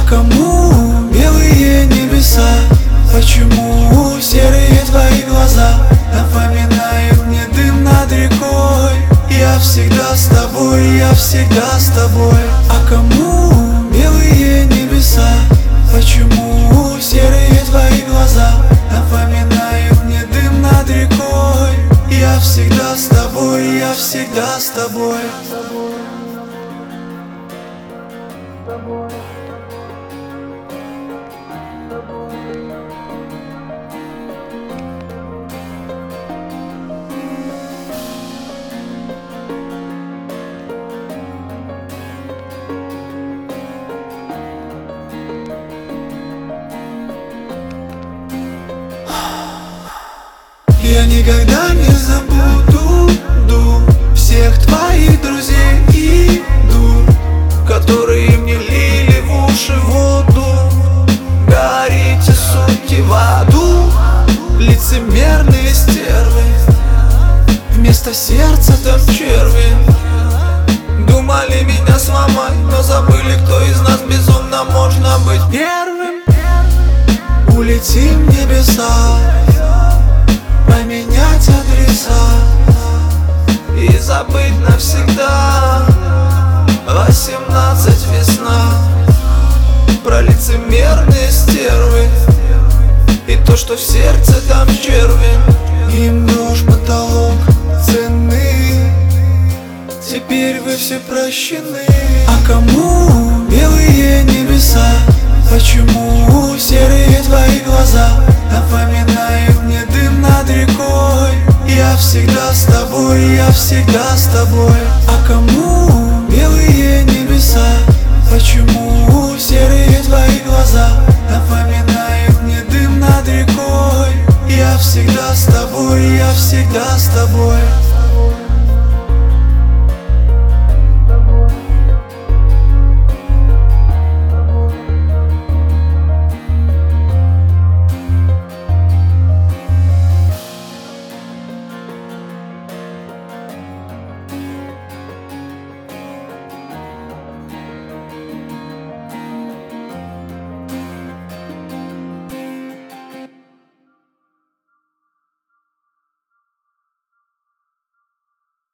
А кому белые небеса? Почему серые твои глаза напоминают мне дым над рекой? Я всегда с тобой, я всегда с тобой. А кому белые небеса? Почему серые твои глаза напоминают мне дым над рекой? Я всегда с тобой, я всегда с тобой. Я никогда не забуду всех твоих друзей и которые мне лили в уши воду. Горите, сути в аду, лицемерные стервы. Вместо сердца там черви. Думали меня сломать, но забыли, кто из нас безумно можно быть первым. Улетим в небеса, поменять адреса и забыть навсегда. 18 весна. Про лицемерные стервы и то, что в сердце там черви. Им нож, потолок, цены. Теперь вы все прощены. А кому белые небеса? Почему серые твои глаза напоминают мне дым над рекой? Я всегда с тобой, я всегда с тобой. А кому белые небеса? Почему серые твои глаза напоминают мне дым над рекой? Я всегда с тобой, я всегда с тобой.